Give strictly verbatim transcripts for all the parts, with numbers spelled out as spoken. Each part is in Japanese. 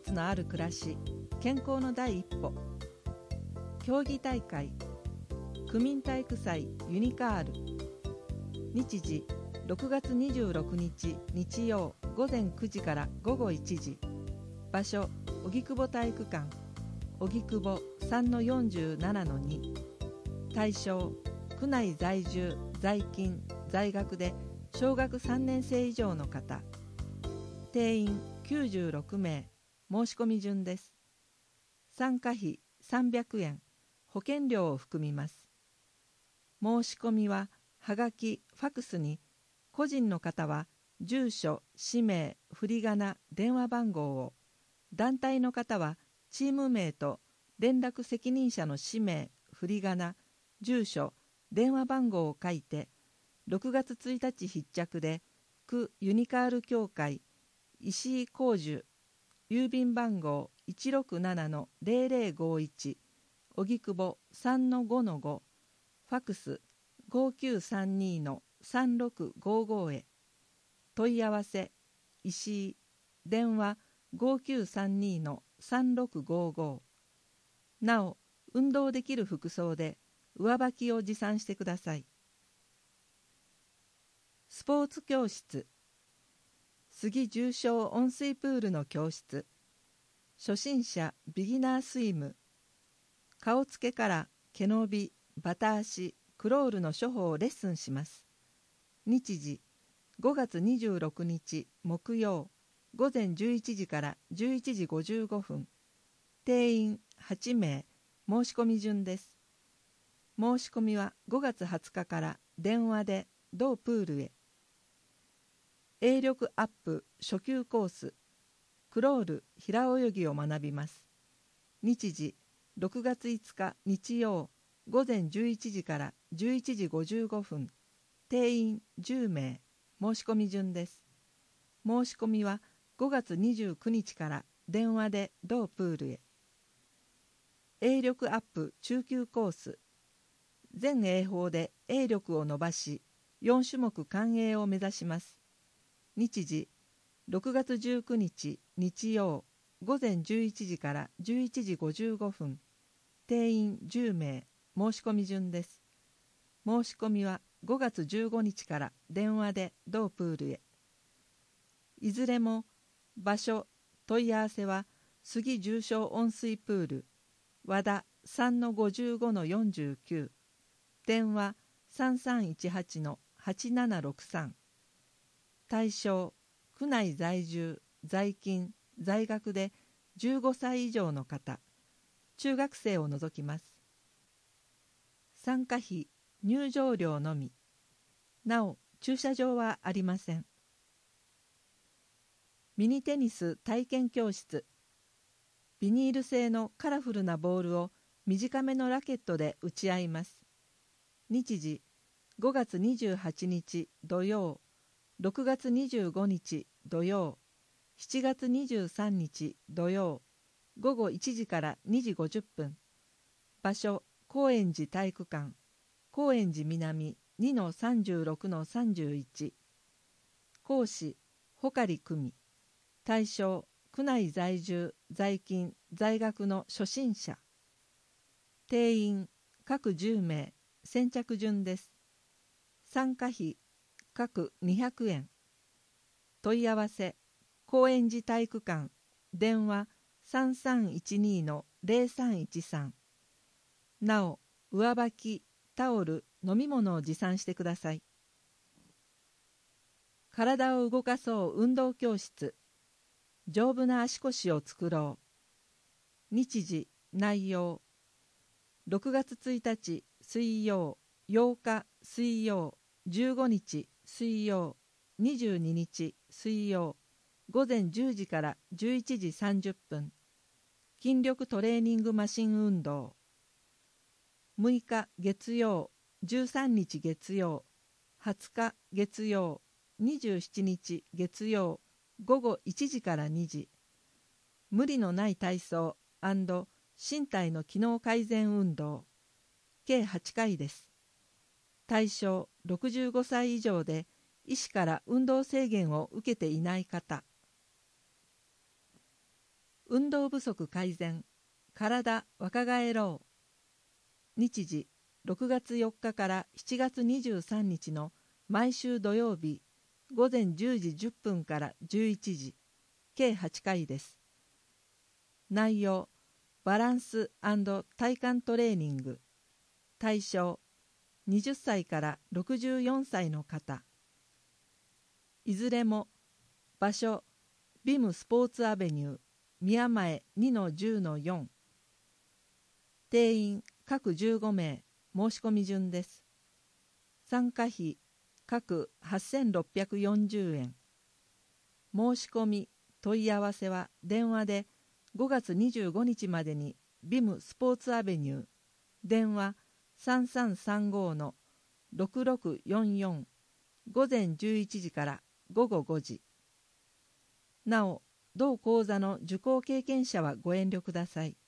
ツのある暮らし、健康の第一歩。競技大会区民体育祭ユニカール。日時ろくがつにじゅうろくにち日曜午前くじから午後いちじ。場所荻窪体育館、荻窪 さんのよんじゅうななのに。対象区内在住在勤在学で小学さんねん生以上の方。定員きゅうじゅうろくめい。申し込み順です。参加費さんびゃくえん、保険料を含みます。申し込みははがき、ファクスに、個人の方は住所、氏名、振り仮名、電話番号を、団体の方はチーム名と連絡責任者の氏名、振り仮名、住所、電話番号を書いて、ろくがつついたち必着で区ユニカール協会石井光樹、郵便番号 いちろくななのぜろぜろごいち、荻窪 さんのごのご、ファクスごきゅうさんにのさんろくごごへ。問い合わせ石井、電話ごきゅうさんにのさんろくごご。なお、運動できる服装で上履きを持参してください。スポーツ教室杉重症温水プールの教室。初心者ビギナースイム。顔つけから毛伸び、バタ足、クロールの処方をレッスンします。日時ごがつにじゅうろくにち木曜午前じゅういちじからじゅういちじごじゅうごふん。定員はちめい。申し込み順です。申し込みはごがつはつかから電話で同プールへ。泳力アップ初級コース、クロール平泳ぎを学びます。日時ろくがついつか日曜午前じゅういちじからじゅういちじごじゅうごふん。定員じゅうめい。申し込み順です。申し込みはごがつにじゅうくにちから電話で同プールへ。泳力アップ中級コース、全泳法で泳力を伸ばしよんしゅもく完泳を目指します。日時ろくがつじゅうくにち日曜午前じゅういちじからじゅういちじごじゅうごふん。定員じゅうめい。申し込み順です。申し込みはごがつじゅうごにちから電話で同プールへ。いずれも場所、問い合わせは杉重症温水プール和田 さんのごじゅうごのよんじゅうきゅう。電話さんさんいちはちのはちななろくさん。対象区内在住在勤在学でじゅうごさい以上の方、中学生を除きます。参加費入場料のみ。なお駐車場はありません。ミニテニス体験教室。ビニール製のカラフルなボールを短めのラケットで打ち合います。日時ごがつにじゅうはちにち土曜、ろくがつにじゅうごにち土曜、しちがつにじゅうさんにち土曜、ごごいちじからにじごじゅっぷん。場所高円寺体育館、高円寺南 にのさんじゅうろくのさんじゅういち。講師穂刈久美。対象区内在住在勤在学の初心者。定員各じゅうめい。先着順です。参加費各にひゃくえん。問い合わせ高円寺体育館、電話さんさんいちにのぜろさんいちさん。なお上履き、タオル、飲み物を持参してください。体を動かそう運動教室。丈夫な足腰を作ろう。日時内容ろくがつついたち水曜、ようか水曜、じゅうごにち水曜、にじゅうににち水曜、午前じゅうじからじゅういちじさんじゅっぷん。筋力トレーニングマシン運動。むいか月曜、じゅうさんにち月曜、はつか月曜、にじゅうしちにち月曜、ごごいちじからにじ。無理のない体操&身体の機能改善運動。計はちかいです。対象ろくじゅうごさい以上で医師から運動制限を受けていない方。 運動不足改善、体若返ろう。日時ろくがつよっかからしちがつにじゅうさんにちの毎週土曜日、午前じゅうじじゅっぷんからじゅういちじ、計はちかいです。内容、バランス&体幹トレーニング。対象、はたちからろくじゅうよんさいの方。いずれも、場所、ビムスポーツアベニュー、宮前 にのじゅうのよん。定員、各じゅうごめい、申し込み順です。参加費、各はっせんろっぴゃくよんじゅうえん。申し込み、問い合わせは電話でごがつにじゅうごにちまでにビムスポーツアベニュー、電話さんさんさんごのろくろくよんよん、午前じゅういちじからごごごじ。なお、同講座の受講経験者はご遠慮ください。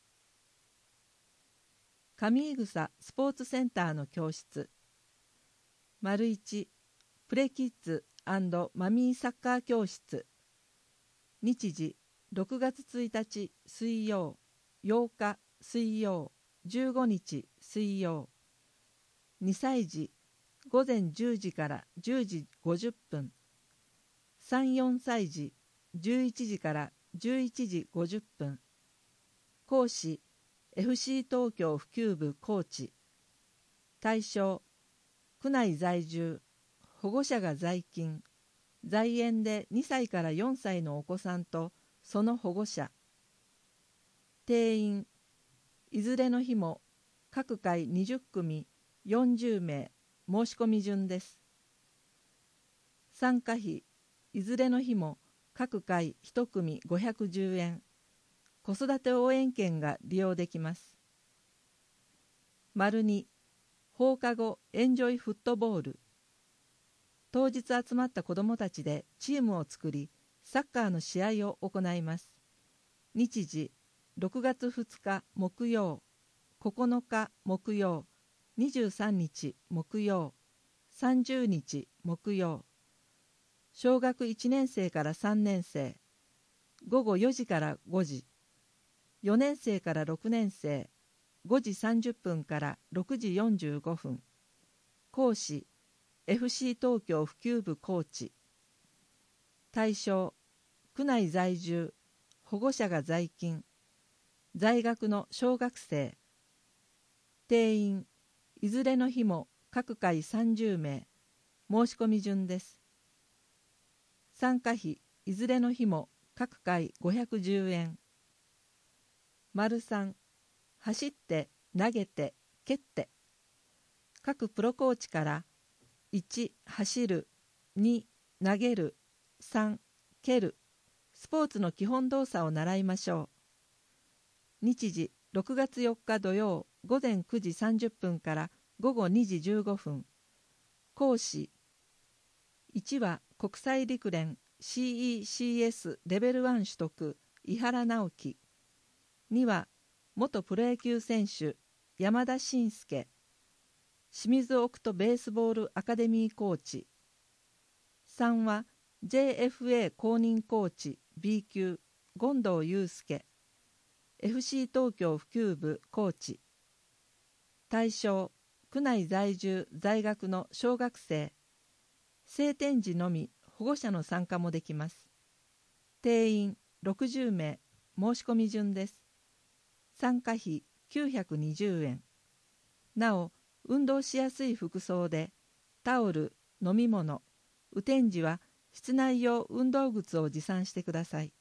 上井草スポーツセンターの教室。丸いち、プレキッズ&マミーサッカー教室。日時ろくがつついたち水曜、ようか水曜、じゅうごにち水曜。にさい児、午前じゅうじからじゅうじごじゅっぷん。さん、よんさい児、じゅういちじからじゅういちじごじゅっぷん。講師、エフシー 東京普及部コーチ。対象、区内在住、保護者が在勤、在園でにさいからよんさいのお子さんとその保護者。定員、いずれの日も各回にじゅっくみよんじゅうめい、申し込み順です。参加費、いずれの日も各回いちくみごひゃくじゅうえん、子育て応援券が利用できます。丸に、放課後エンジョイフットボール。当日集まった子どもたちでチームを作り、サッカーの試合を行います。日時、ろくがつふつか木曜、ここのか木曜、にじゅうさんにち木曜、さんじゅうにち木曜。小学いちねんせいからさんねんせい、ごごよじからごじ。よねんせいからろくねんせい、ごじさんじゅっぷんからろくじよんじゅうごふん。講師、エフシー 東京普及部コーチ。対象、区内在住、保護者が在勤、在学の小学生。定員、いずれの日も各回さんじゅうめい、申し込み順です。参加費、いずれの日も各回ごひゃくじゅうえん。丸さん、走って、投げて、蹴って。各プロコーチからいち、走る、に、投げる、さん、蹴る、スポーツの基本動作を習いましょう。日時ろくがつよっか土曜、午前くじさんじゅっぷんからごごにじじゅうごふん。講師、いちは国際陸連 シーイーシーエス レベルいち取得井原直樹。には元プロ野球選手山田伸介、清水オクトベースボールアカデミーコーチ。さんは ジェーエフエー 公認コーチ ビー 級権藤祐介、エフシー 東京普及部コーチ。対象、区内在住在学の小学生。晴天時のみ保護者の参加もできます。定員ろくじゅうめい、申し込み順です。参加費きゅうひゃくにじゅうえん。なお、運動しやすい服装で、タオル、飲み物、雨天時は室内用運動靴を持参してください。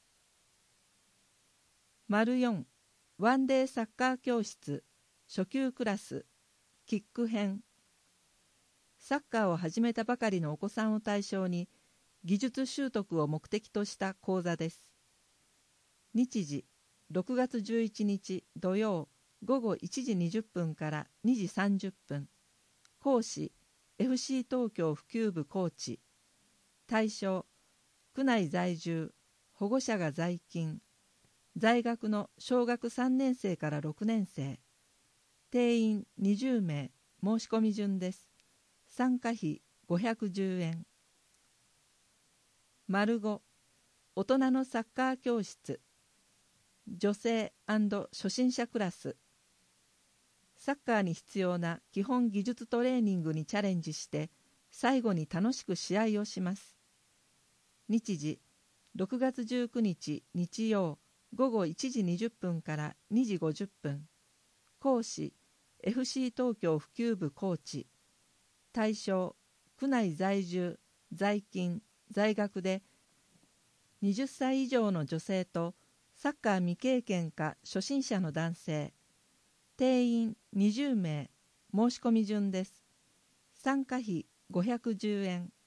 丸よん、ワンデーサッカー教室、初級クラス、キック編。サッカーを始めたばかりのお子さんを対象に、技術習得を目的とした講座です。日時、ろくがつじゅういちにち土曜、ごごいちじにじゅっぷんからにじさんじゅっぷん。講師、エフシー 東京普及部コーチ。対象、区内在住、保護者が在勤、在学の小学さんねんせいからろくねんせい。定員にじゅうめい、申し込み順です。参加費ごひゃくじゅうえん。丸ご、大人のサッカー教室。 女性&初心者クラス。サッカーに必要な基本技術トレーニングにチャレンジして最後に楽しく試合をします。日時ろくがつじゅうくにち日曜ごごいちじにじゅっぷんからにじごじゅっぷん。講師 エフシー 東京普及部コーチ。対象区内在住在勤在学ではたち以上の女性とサッカー未経験か初心者の男性。定員にじゅうめい。申し込み順です。参加費ごひゃくじゅうえん。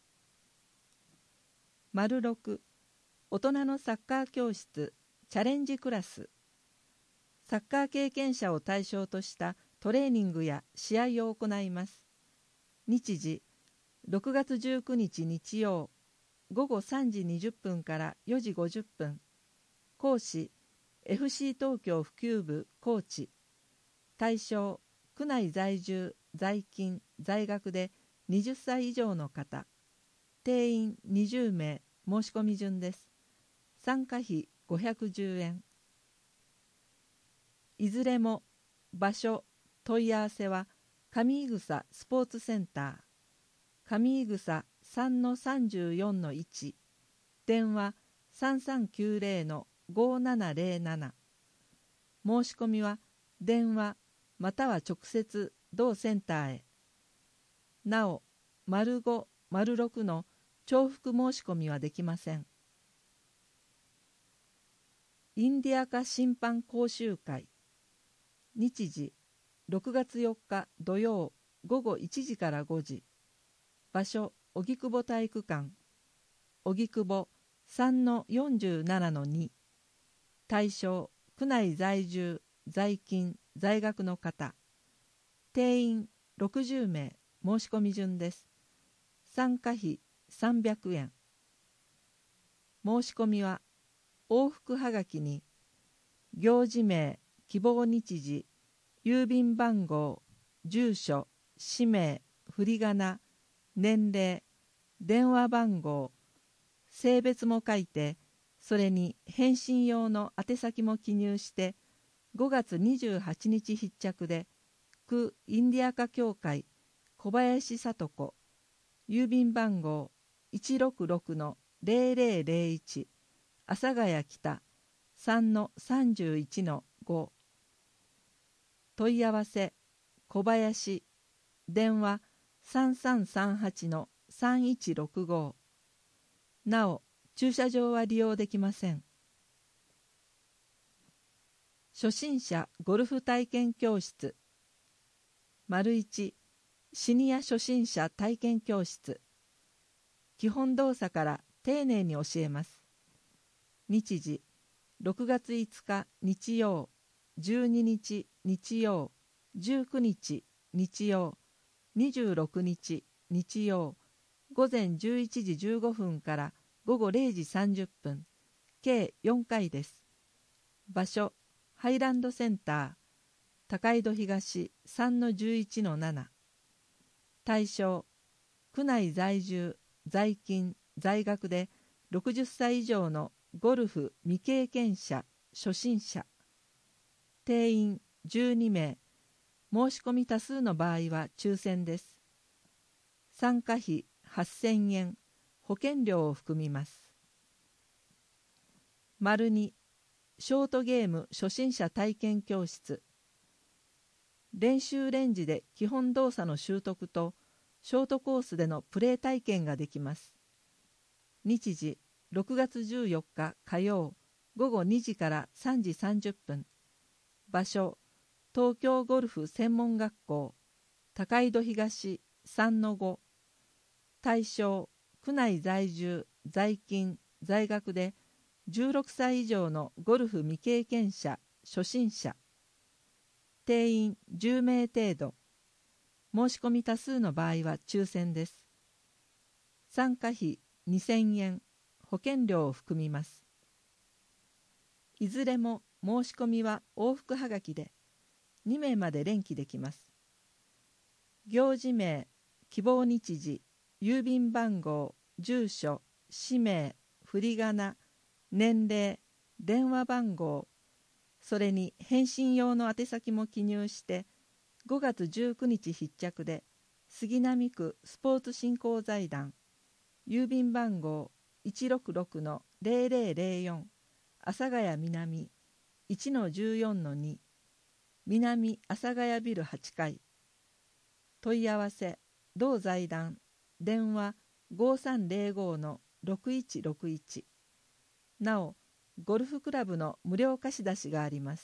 丸ろく、大人のサッカー教室チャレンジクラス。サッカー経験者を対象としたトレーニングや試合を行います。日時ろくがつじゅうくにち日曜ごごさんじにじゅっぷんからよじごじゅっぷん。講師 エフシー 東京普及部コーチ。対象区内在住在勤在学ではたち以上の方。定員にじゅうめい。申し込み順です。参加費ごひゃくじゅうえん。いずれも場所問い合わせは上井草スポーツセンター上井草 さんのさんじゅうよんのいち。電話 さんさんきゅうぜろのごななぜろなな。申し込みは電話または直接同センターへ。なお、丸ご、丸ろくの重複申し込みはできません。インディアカ審判講習会。日時ろくがつよっか土曜ごごいちじからごじ。場所荻窪体育館荻窪 さんのよんじゅうななのに。対象区内在住在勤在学の方。定員ろくじゅうめい。申し込み順です。参加費さんびゃくえん。申し込みは往復はがきに行事名希望日時郵便番号住所氏名振り仮名年齢電話番号性別も書いて、それに返信用の宛先も記入してごがつにじゅうはちにち必着で区インディアカ協会小林聡子郵便番号 いちろくろくのぜろぜろぜろいち 阿佐ヶ谷北 さんのさんじゅういちのご。問い合わせ小林電話 さんさんさんはちのさんいちろくご。なお駐車場は利用できません。初心者ゴルフ体験教室。丸いち、シニア初心者体験教室。基本動作から丁寧に教えます。日時ろくがついつか日曜じゅうににち日曜じゅうくにち日曜にじゅうろくにち日曜午前じゅういちじじゅうごふんからごごれいじさんじゅっぷん。計よんかいです。場所ハイランドセンター高井戸東 さんのじゅういちのなな。対象区内在住在勤在学でろくじゅっさい以上のゴルフ未経験者初心者。定員じゅうにめい。申し込み多数の場合は抽選です。参加費はっせんえん。保険料を含みます。丸に、ショートゲーム初心者体験教室。練習レンジで基本動作の習得とショートコースでのプレー体験ができます。日時ろくがつじゅうよっか火曜ごごにじからさんじさんじゅっぷん。場所東京ゴルフ専門学校高井戸東 さんのご。対象区内在住在勤在学でじゅうろくさい以上のゴルフ未経験者初心者。定員じゅうめい程度。申し込み多数の場合は抽選です。参加費にせんえん。保険料を含みます。いずれも申し込みは往復はがきでにめいまで連期できます。行事名希望日時郵便番号住所氏名振り仮名年齢電話番号それに返信用の宛先も記入してごがつじゅうくにち必着で杉並区スポーツ振興財団郵便番号 いちろくろくのぜろぜろぜろよん 阿佐ヶ谷南 いちのじゅうよんのに 南阿佐ヶ谷ビルはちかい。問い合わせ同財団電話 ごさんぜろごのろくいちろくいち。なおゴルフクラブの無料貸し出しがあります。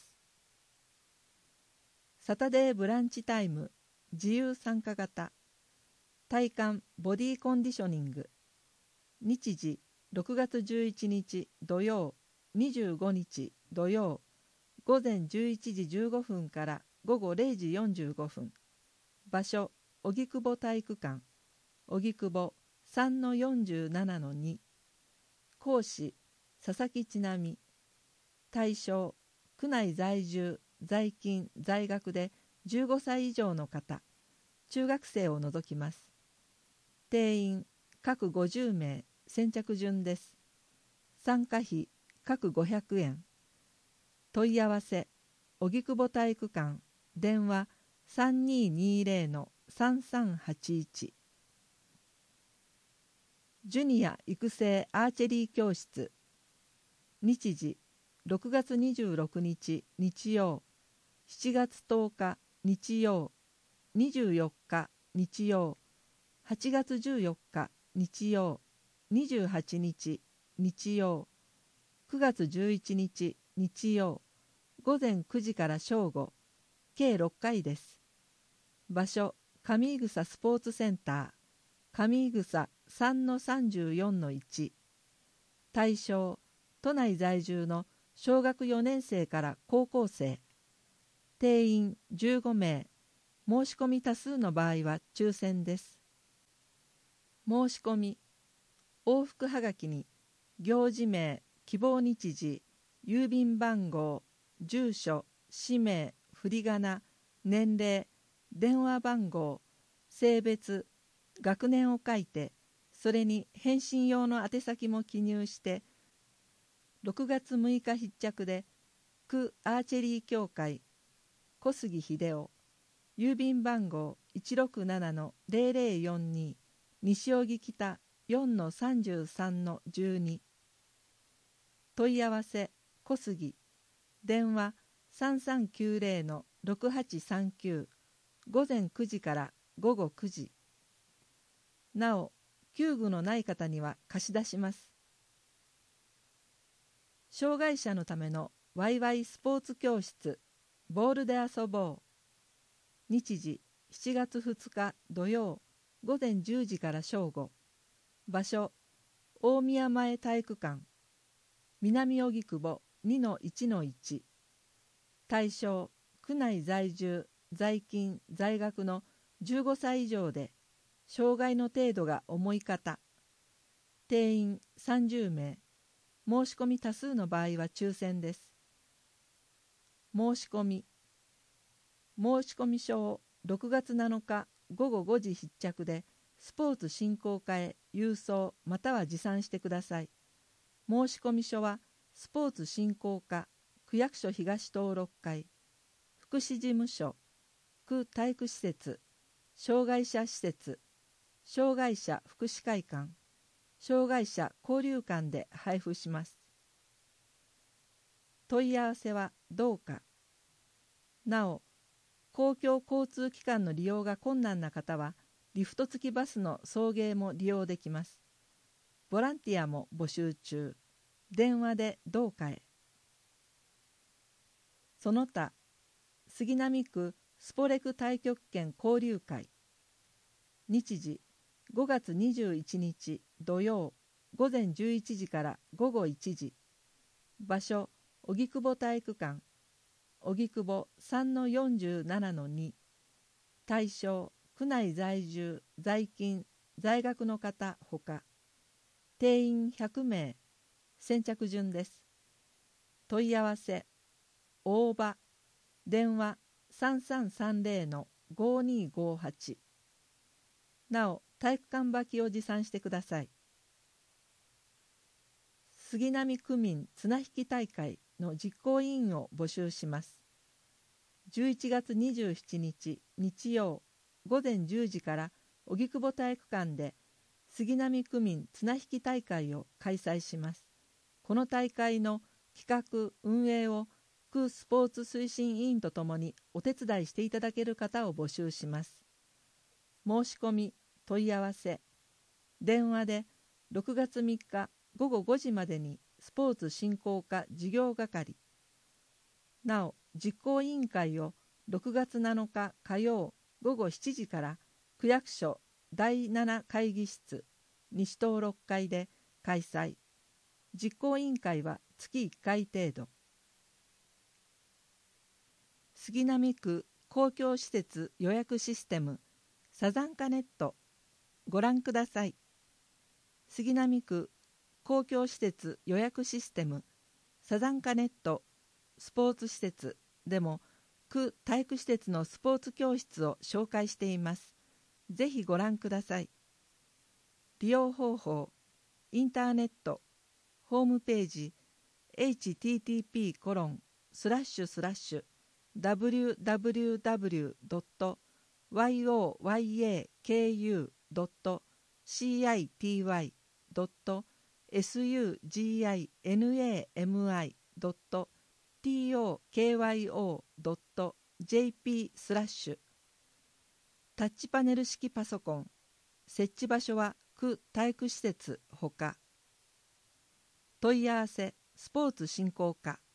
サタデーブランチタイム自由参加型体幹ボディコンディショニング。日時ろくがつじゅういちにち土曜、にじゅうごにち土曜、午前じゅういちじじゅうごふんから午後れいじよんじゅうごふん。場所荻窪体育館荻窪 さんのよんじゅうななのに。講師佐々木千奈美。対象区内在住在勤在学でじゅうごさい以上の方、中学生を除きます。定員各ごじゅうめい、先着順です。参加費各ごひゃくえん。問い合わせ荻窪体育館電話 さんにーにーぜろのさんさんはちいち。ジュニア育成アーチェリー教室。日時ろくがつにじゅうろくにち日曜、しちがつとおか日曜、にじゅうよっか日曜、はちがつじゅうよっか日曜、にじゅうはちにち日曜、くがつじゅういちにち日曜、ごぜんくじから正午、計ろっかいです。場所上井草スポーツセンター上井草 さんのさんじゅうよんのいち。対象都内在住の小学よねんせいから高校生。定員じゅうごめい。申し込み多数の場合は抽選です。申し込み往復はがきに行事名、希望日時、郵便番号、住所、氏名、振り仮名、年齢、電話番号、性別、学年を書いて、それに返信用の宛先も記入してろくがつむいか必着で区アーチェリー協会小杉秀夫郵便番号 いちろくななのぜろぜろよんに 西荻北 よんのさんじゅうさんのじゅうに。問い合わせ小杉電話 さんさんきゅうぜろのろくはちさんきゅう。午前くじから午後くじ。なお球具のない方には貸し出します。障害者のためのワイワイスポーツ教室ボールで遊ぼう。日時しちがつふつか土曜、午前じゅうじから正午。場所大宮前体育館南荻窪 にのいちのいち。対象区内在住在勤在学のじゅうごさい以上で障害の程度が重い方。定員さんじゅうめい。申し込み多数の場合は抽選です。申し込み申込書をろくがつなのかごごごじ必着でスポーツ振興課へ郵送または持参してください。申込書はスポーツ振興課区役所東登録会福祉事務所区体育施設障害者施設障害者福祉会館障害者交流館で配布します。問い合わせはどうか。なお公共交通機関の利用が困難な方はリフト付きバスの送迎も利用できます。ボランティアも募集中。電話でどうかへ。その他杉並区スポレク太極拳交流会。日時ごがつにじゅういちにち土曜、午前じゅういちじから午後いちじ。場所荻窪体育館荻窪 さんのよんじゅうななのに。対象区内在住在勤在学の方ほか。定員ひゃくめい。先着順です。問い合わせ大場電話 さんさんさんぜろのごにごはち。なお体育館履きを持参してください。杉並区民綱引き大会の実行委員を募集します。じゅういちがつにじゅうしちにち日曜午前じゅうじから荻窪体育館で杉並区民綱引き大会を開催します。この大会の企画・運営を区スポーツ推進委員とともにお手伝いしていただける方を募集します。申し込み・問い合わせ電話でろくがつみっかごごごじまでにスポーツ振興課事業係。なお実行委員会をろくがつなのか火曜ごごしちじから区役所だいなな会議室西東ろっかいで開催。実行委員会はつきいっかい程度。杉並区公共施設予約システムサザンカネットご覧ください。杉並区公共施設予約システムサザンカネットスポーツ施設でも区体育施設のスポーツ教室を紹介しています。ぜひご覧ください。利用方法インターネットホームページ エイチティーティーピーコロンスラッシュスラッシュダブリューダブリューダブリュードットワイオーワイエーケーユードットシーアイティーワイドットエスユージーアイエヌエーエムアイドットティーオーケーワイオードットジェーピースラッシュタッチパネル式パソコン設置場所は区体育施設ほか問い合わせスポーツ振興課